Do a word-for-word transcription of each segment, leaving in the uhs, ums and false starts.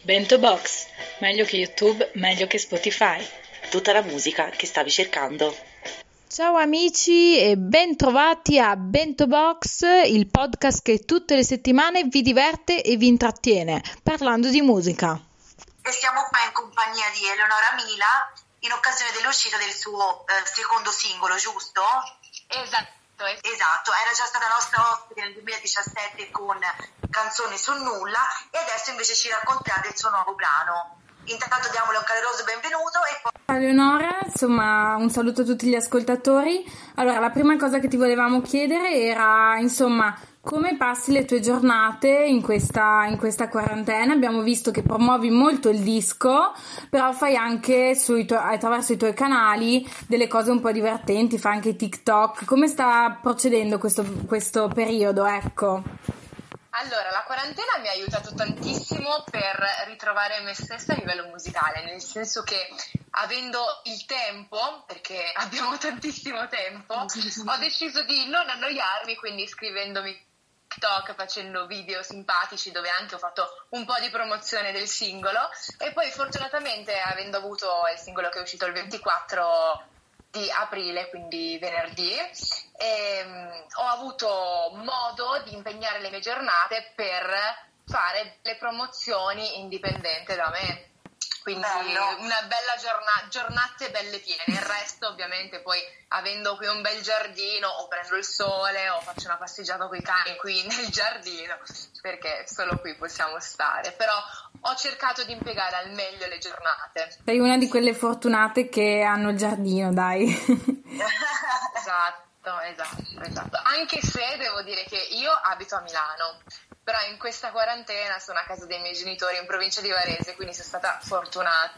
Bento Box, meglio che YouTube, meglio che Spotify. Tutta la musica che stavi cercando. Ciao amici e bentrovati a Bento Box, il podcast che tutte le settimane vi diverte e vi intrattiene, parlando di musica. E siamo qua in compagnia di Eleonora Mila in occasione dell'uscita del suo eh, secondo singolo, giusto? Esatto. Esatto, era già stata nostra ospite nel duemiladiciassette con Canzone su nulla e adesso invece ci racconterà del suo nuovo brano. Intanto diamole un caloroso benvenuto e poi... Ciao Eleonora, insomma un saluto a tutti gli ascoltatori. Allora, la prima cosa che ti volevamo chiedere era, insomma, come passi le tue giornate in questa, in questa quarantena? Abbiamo visto che promuovi molto il disco, però fai anche sui tuoi, attraverso i tuoi canali delle cose un po' divertenti, fai anche TikTok. Come sta procedendo questo, questo periodo, ecco? Allora, la quarantena mi ha aiutato tantissimo per ritrovare me stessa a livello musicale, nel senso che avendo il tempo, perché abbiamo tantissimo tempo, ho deciso di non annoiarmi, quindi scrivendomi TikTok, facendo video simpatici dove anche ho fatto un po' di promozione del singolo e poi fortunatamente avendo avuto il singolo che è uscito il ventiquattro di aprile, quindi venerdì, ehm, ho avuto modo di impegnare le mie giornate per fare le promozioni indipendente da me. Quindi Bello. Una bella giornata, giornate belle piene. Il resto ovviamente poi avendo qui un bel giardino o prendo il sole o faccio una passeggiata con i cani qui nel giardino, perché solo qui possiamo stare. Però ho cercato di impiegare al meglio le giornate. Sei una di quelle fortunate che hanno il giardino, dai. Esatto, esatto, esatto. Anche se devo dire che io abito a Milano, però in questa quarantena sono a casa dei miei genitori in provincia di Varese, quindi sono stata fortunata.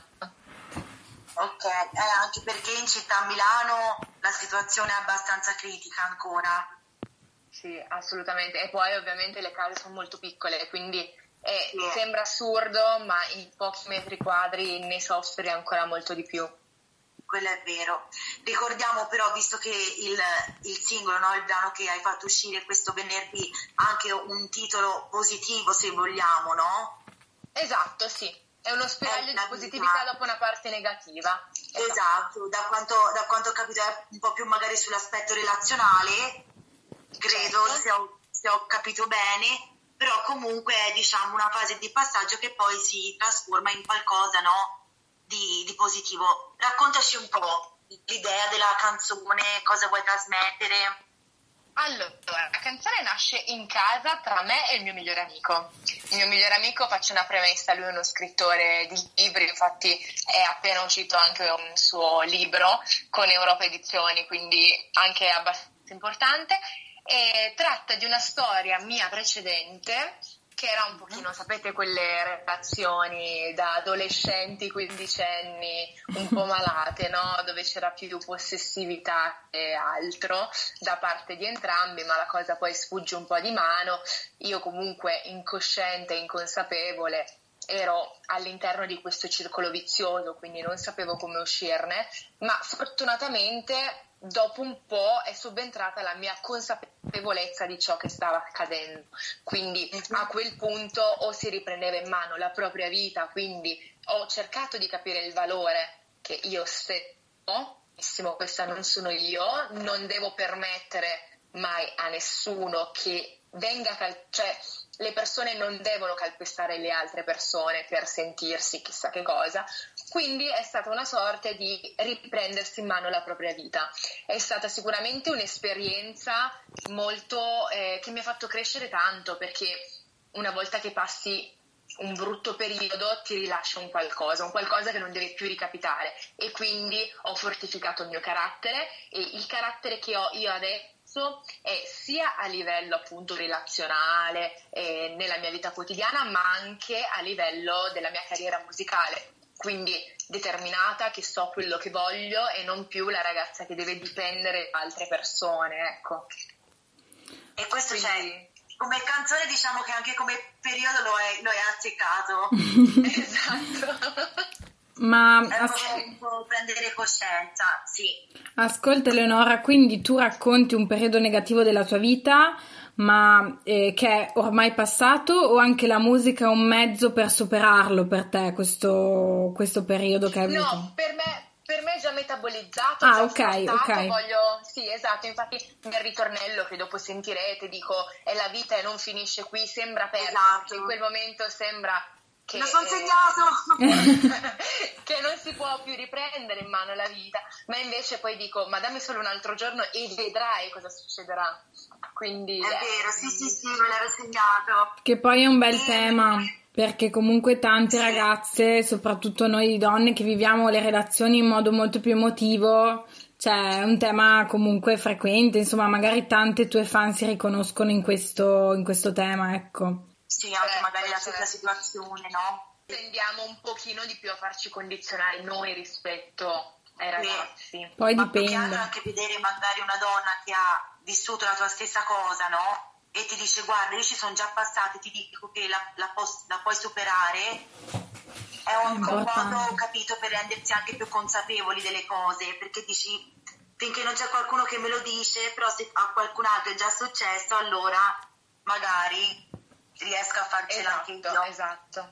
Ok, eh, anche perché in città a Milano la situazione è abbastanza critica ancora. Sì, assolutamente. E poi ovviamente le case sono molto piccole, quindi eh, sì. Sembra assurdo, ma in pochi metri quadri ne soffri ancora molto di più. Quello è vero. Ricordiamo però, visto che il, il singolo, no, il brano che hai fatto uscire questo venerdì, anche un titolo positivo se vogliamo, no? Esatto, sì. È uno spiraglio di positività dopo una parte negativa. Esatto, esatto. Da, quanto, da quanto ho capito è un po' più magari sull'aspetto relazionale, credo, certo. se, ho, se ho capito bene, però comunque è, diciamo, una fase di passaggio che poi si trasforma in qualcosa, no? Di, di positivo. Raccontaci un po' l'idea della canzone, cosa vuoi trasmettere? Allora, la canzone nasce in casa tra me e il mio migliore amico. Il mio migliore amico, faccio una premessa, lui è uno scrittore di libri, infatti è appena uscito anche un suo libro con Europa Edizioni, quindi anche abbastanza importante, e tratta di una storia mia precedente che era un pochino, sapete, quelle relazioni da adolescenti, quindicenni, un po' malate, no? Dove c'era più possessività e altro da parte di entrambi, ma la cosa poi sfugge un po' di mano. Io comunque incosciente, inconsapevole, ero all'interno di questo circolo vizioso, quindi non sapevo come uscirne, ma fortunatamente dopo un po' è subentrata la mia consapevolezza di ciò che stava accadendo, quindi a quel punto o si riprendeva in mano la propria vita, quindi ho cercato di capire il valore che io stesso, questa non sono io, non devo permettere mai a nessuno che venga, cal- cioè le persone non devono calpestare le altre persone per sentirsi chissà che cosa, quindi è stata una sorta di riprendersi in mano la propria vita. È stata sicuramente un'esperienza molto eh, che mi ha fatto crescere tanto, perché una volta che passi un brutto periodo ti rilascia un qualcosa, un qualcosa che non deve più ricapitare, e quindi ho fortificato il mio carattere, e il carattere che ho io adesso è sia a livello appunto relazionale eh, nella mia vita quotidiana, ma anche a livello della mia carriera musicale, quindi determinata, che so quello che voglio e non più la ragazza che deve dipendere da altre persone, ecco. E questo quindi... c'è come canzone, diciamo che anche come periodo lo hai, lo hai azzeccato. Esatto. Ma as- un po' prendere coscienza, sì. Ascolta Eleonora, quindi tu racconti un periodo negativo della tua vita ma eh, che è ormai passato, o anche la musica è un mezzo per superarlo per te, questo, questo periodo che hai avuto? No, per me, per me è già metabolizzato, Ah, già ok, scordato, ok. voglio, sì, esatto, infatti nel ritornello che dopo sentirete dico è la vita e non finisce qui, sembra persa, Esatto. perché in quel momento sembra che, Lo sono eh, segnato! che non si può più riprendere in mano la vita, ma invece poi dico ma dammi solo un altro giorno e vedrai cosa succederà. Quindi È eh, vero, sì, sì, sì, me l'ero segnato. Che poi è un bel E- tema, perché comunque tante Sì. ragazze, soprattutto noi donne che viviamo le relazioni in modo molto più emotivo, cioè è un tema comunque frequente, insomma magari tante tue fan si riconoscono in questo, in questo tema, ecco. Sì, anche Certo, magari la certo. stessa situazione, no? tendiamo un pochino di più a farci condizionare noi rispetto ai ragazzi. Poi Ma più che altro dipende. anche vedere magari una donna che ha vissuto la tua stessa cosa, no? E ti dice guarda, io ci sono già passata e ti dico che la, la, pos- la puoi superare, è un, un Importante. modo, capito, per rendersi anche più consapevoli delle cose, perché dici finché non c'è qualcuno che me lo dice, però se a qualcun altro è già successo, allora magari riesco a farcela anche Esatto, io. esatto.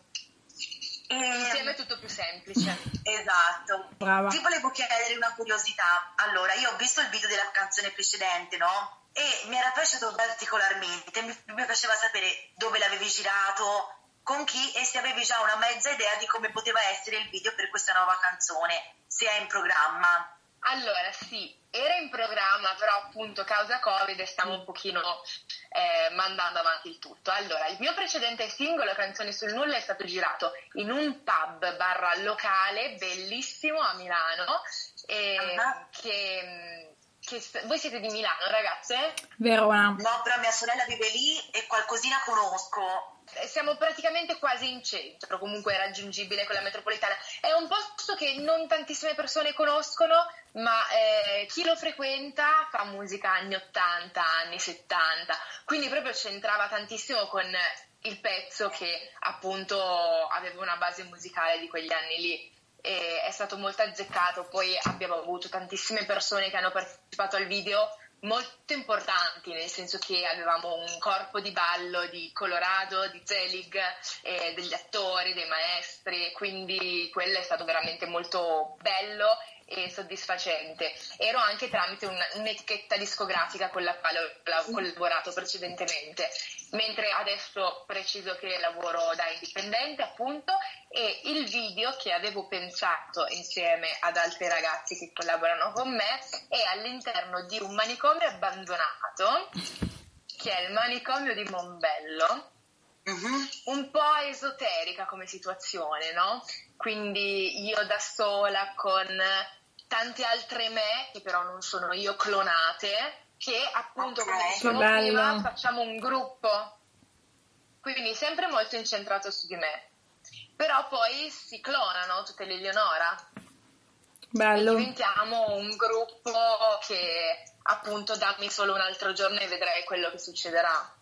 E- Insieme è tutto più semplice. Esatto. Brava. Ti volevo chiedere una curiosità. Allora, io ho visto il video della canzone precedente, no? E mi era piaciuto particolarmente. Mi, mi piaceva sapere dove l'avevi girato, con chi e se avevi già una mezza idea di come poteva essere il video per questa nuova canzone, se è in programma. Allora, sì, era in programma, però appunto causa Covid stiamo un pochino eh, mandando avanti il tutto. Allora, il mio precedente singolo, Canzoni sul nulla, è stato girato in un pub barra locale bellissimo a Milano, e Ah. che, che... Voi siete di Milano, ragazze? Verona. No, però mia sorella vive lì e qualcosina conosco. Siamo praticamente quasi in centro, comunque è raggiungibile con la metropolitana. È un posto che non tantissime persone conoscono, ma eh, chi lo frequenta fa musica anni ottanta, anni settanta, quindi proprio c'entrava tantissimo con il pezzo che appunto aveva una base musicale di quegli anni lì. E è stato molto azzeccato. Poi abbiamo avuto tantissime persone che hanno partecipato al video, molto importanti, nel senso che avevamo un corpo di ballo di Colorado, di Zelig, eh, degli attori, dei maestri, quindi quello è stato veramente molto bello e soddisfacente. Ero anche tramite un, un'etichetta discografica con la quale ho collaborato precedentemente, mentre adesso preciso che lavoro da indipendente appunto, e il video che avevo pensato insieme ad altri ragazzi che collaborano con me è all'interno di un manicomio abbandonato, che è il manicomio di Mombello. Mhm. Un po' esoterica come situazione, no? Quindi io da sola con tante altre me, che però non sono io, clonate, che appunto Ok. come dicevo Che bello. prima facciamo un gruppo, quindi sempre molto incentrato su di me, però poi si clonano tutte le Eleonora e Bello. diventiamo un gruppo che appunto dammi solo un altro giorno e vedrai quello che succederà.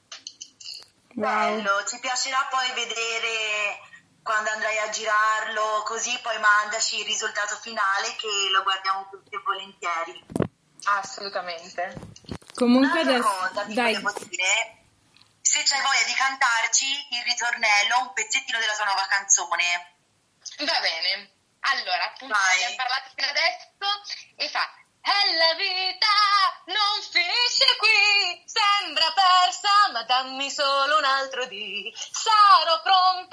Wow. Bello, ci piacerà poi vedere quando andrai a girarlo, così poi mandaci il risultato finale che lo guardiamo tutti e volentieri. Assolutamente. Comunque Un'altra adesso, cosa ti dai, volevo dire, se c'hai voglia di cantarci il ritornello, un pezzettino della tua nuova canzone. Va bene, allora appunto Vai. abbiamo parlato fino adesso e fa: e la vita non finisce qui, sembra persa ma dammi solo un altro dì, sarò pronta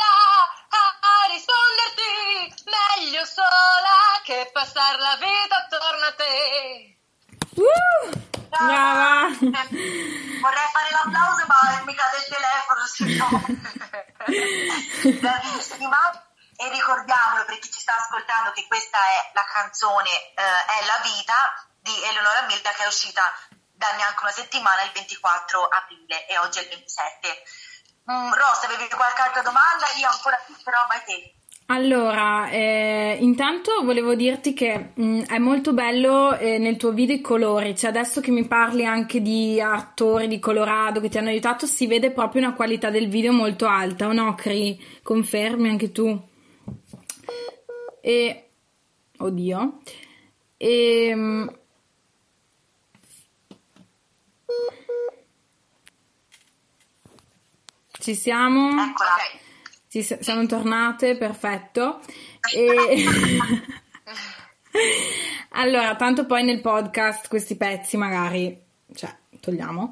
a, a risponderti, meglio sola che passare la vita attorno a te. uh, brava. Vorrei fare l'applauso ma mi cade il telefono, se no. Bravissima. E ricordiamolo per chi ci sta ascoltando che questa è la canzone eh, È la vita di Eleonora Milda, che è uscita da neanche una settimana, il ventiquattro aprile, e oggi è il ventisette. Mm, Ross, avevi qualche altra domanda? Io ancora più, però vai te. Allora, eh, intanto volevo dirti che mh, è molto bello eh, nel tuo video i colori, cioè adesso che mi parli anche di attori di Colorado che ti hanno aiutato, si vede proprio una qualità del video molto alta, o no, Cri? Confermi anche tu? E... oddio... E... mh, ci siamo. Eccola. Ok. Ci s- siamo tornate, perfetto. E... allora, tanto poi nel podcast questi pezzi magari, cioè, togliamo.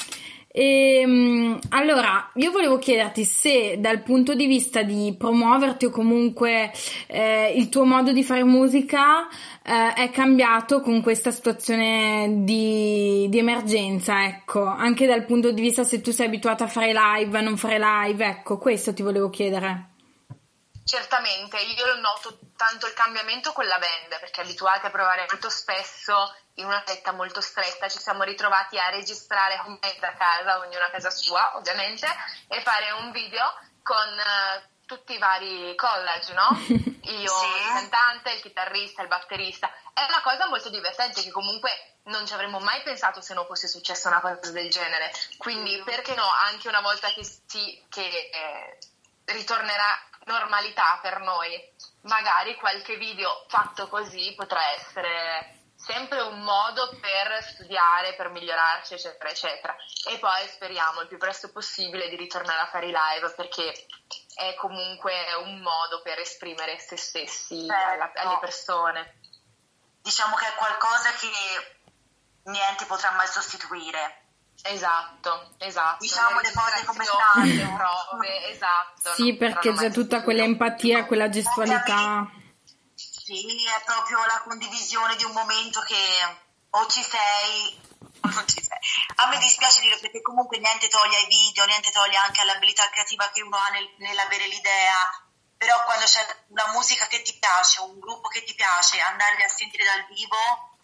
E, allora, io volevo chiederti se dal punto di vista di promuoverti o comunque eh, il tuo modo di fare musica eh, è cambiato con questa situazione di, di emergenza, ecco, anche dal punto di vista se tu sei abituata a fare live, a non fare live, ecco, questo ti volevo chiedere. Certamente, io noto tanto il cambiamento con la band, perché abituati a provare molto spesso in una setta molto stretta, ci siamo ritrovati a registrare con me da casa, ognuno a casa sua ovviamente, e fare un video con uh, tutti i vari college, no? Io, sì. Il cantante, il chitarrista, il batterista. È una cosa molto divertente che comunque non ci avremmo mai pensato se non fosse successa una cosa del genere. Quindi perché no, anche una volta che, si, che eh, ritornerà normalità per noi, magari qualche video fatto così potrà essere sempre un modo per studiare, per migliorarci, eccetera, eccetera. E poi speriamo il più presto possibile di ritornare a fare i live, perché è comunque un modo per esprimere se stessi alla, alle persone. Diciamo che è qualcosa che niente potrà mai sostituire. Esatto, esatto. Diciamo le cose come stanno. Le prove, esatto. Sì, perché c'è tutta quell'empatia, quella gestualità. Sì, è proprio la condivisione di un momento che o ci sei o non ci sei. A me dispiace dire, perché comunque niente toglie ai video, niente toglie anche all'abilità creativa che uno ha nel, nell'avere l'idea, però quando c'è una musica che ti piace, un gruppo che ti piace, andarli a sentire dal vivo,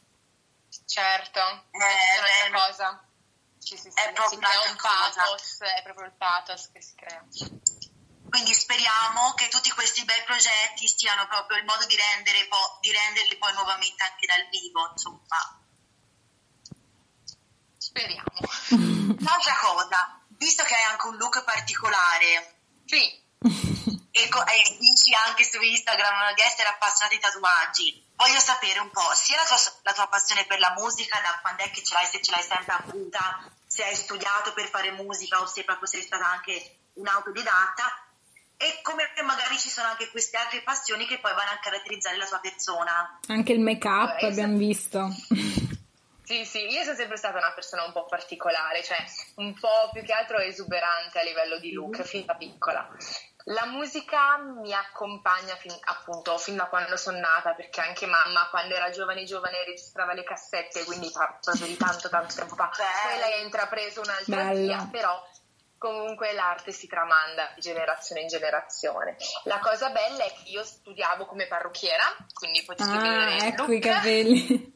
certo, è, è una cosa. Sì, sì, sì, è proprio si crea un pathos, è proprio il pathos che si crea. Quindi speriamo che tutti questi bei progetti siano proprio il modo di, rendere po- di renderli poi nuovamente anche dal vivo, insomma. Speriamo. Un'altra cosa, visto che hai anche un look particolare, sì, e, co- e dici anche su Instagram di essere appassionata di tatuaggi, voglio sapere un po' sia la tua, la tua passione per la musica, da quando è che ce l'hai, se ce l'hai sempre avuta, se hai studiato per fare musica o se proprio sei stata anche un'autodidatta, e come magari ci sono anche queste altre passioni che poi vanno a caratterizzare la tua persona. Anche il make-up eh, abbiamo visto. Sì, sì, io sono sempre stata una persona un po' particolare, cioè un po' più che altro esuberante a livello di look, fin da piccola. La musica mi accompagna fin, appunto fin da quando sono nata, perché anche mamma quando era giovane giovane registrava le cassette, quindi proprio di tanto tanto tempo fa. Poi lei ha intrapreso un'altra Bello. via, però comunque l'arte si tramanda di generazione in generazione. La cosa bella è che io studiavo come parrucchiera, quindi potevo Ah, vedere il ecco look. i capelli.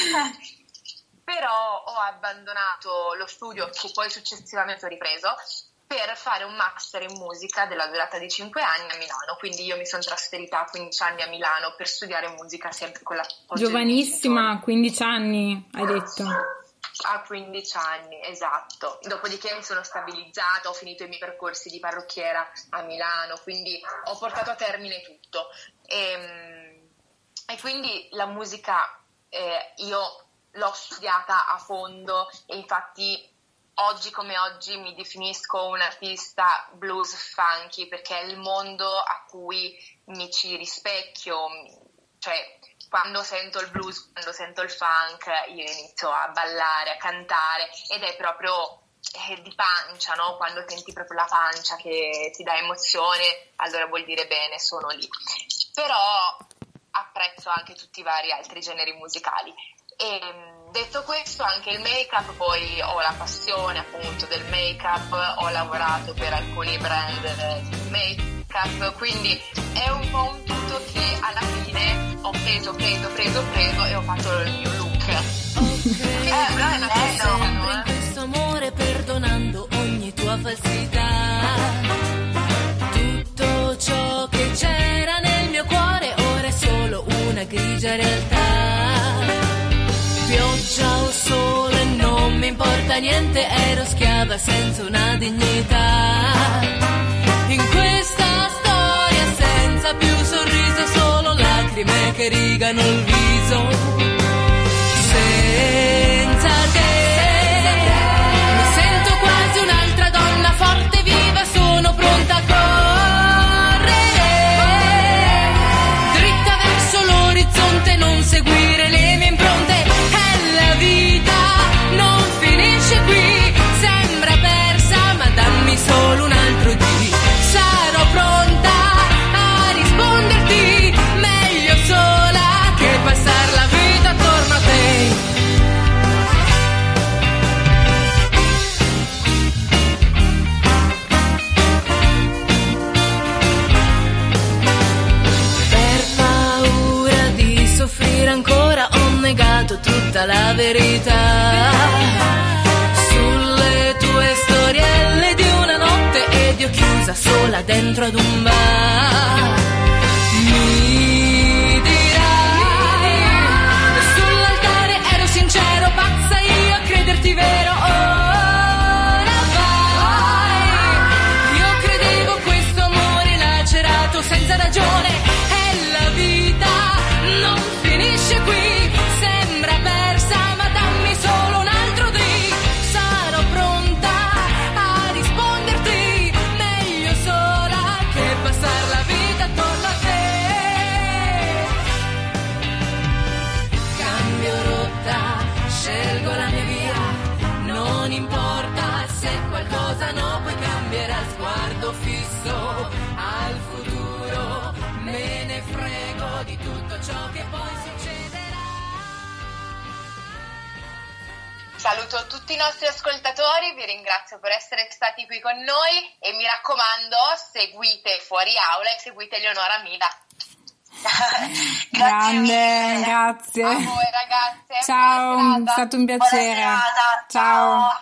Però ho abbandonato lo studio, che poi successivamente ho ripreso, per fare un master in musica della durata di cinque anni a Milano. Quindi io mi sono trasferita a quindici anni a Milano per studiare musica, sempre con l'appoggio. Giovanissima, quindici anni, hai detto. A quindici anni, esatto. Dopodiché mi sono stabilizzata, ho finito i miei percorsi di parrucchiera a Milano, quindi ho portato a termine tutto. E, e quindi la musica eh, io l'ho studiata a fondo, e infatti oggi come oggi mi definisco un artista blues funky, perché è il mondo a cui mi ci rispecchio, cioè quando sento il blues, quando sento il funk, io inizio a ballare, a cantare, ed è proprio eh, di pancia, no? Quando senti proprio la pancia che ti dà emozione, allora vuol dire bene, sono lì. Però apprezzo anche tutti i vari altri generi musicali. E detto questo, anche il make-up, poi ho la passione appunto del make-up, ho lavorato per alcuni brand di make-up, quindi è un po' un tutto che alla fine ho preso, preso, preso, preso e ho fatto il mio look. Okay. Eh, però è una cosa, sempre in questo amore, perdonando ogni tua falsità. Tutto ciò che c'era nel mio cuore ora è solo una grigia realtà. Pioggia o sole, non mi importa niente, ero schiava senza una dignità. In questa storia senza più sorriso, solo lacrime che rigano il viso. Senza te mi sento quasi un'altra donna, forte e viva, sono pronta tutta la verità sulle tue storielle di una notte ed io chiusa sola dentro ad un bar. Mi dirai, sull'altare ero sincero, pazza io a crederti vero. Ora vai, io credevo questo amore lacerato senza ragione e la vita non finisce qui, sembra persa ma dammi solo un altro drink, sarò pronta a risponderti, meglio sola che passare la vita attorno a te. Cambio rotta, scelgo la mia via, non importa se qualcosa no, poi cambierà, sguardo fisso al futuro, me ne frego di tutto ciò che poi succederà. Saluto tutti i nostri ascoltatori, vi ringrazio per essere stati qui con noi e mi raccomando, seguite Fuori Aula e seguite Eleonora Mila. Grande, grazie. A voi ragazze. Ciao, Buona è serata. stato un piacere. Buona serata. Ciao.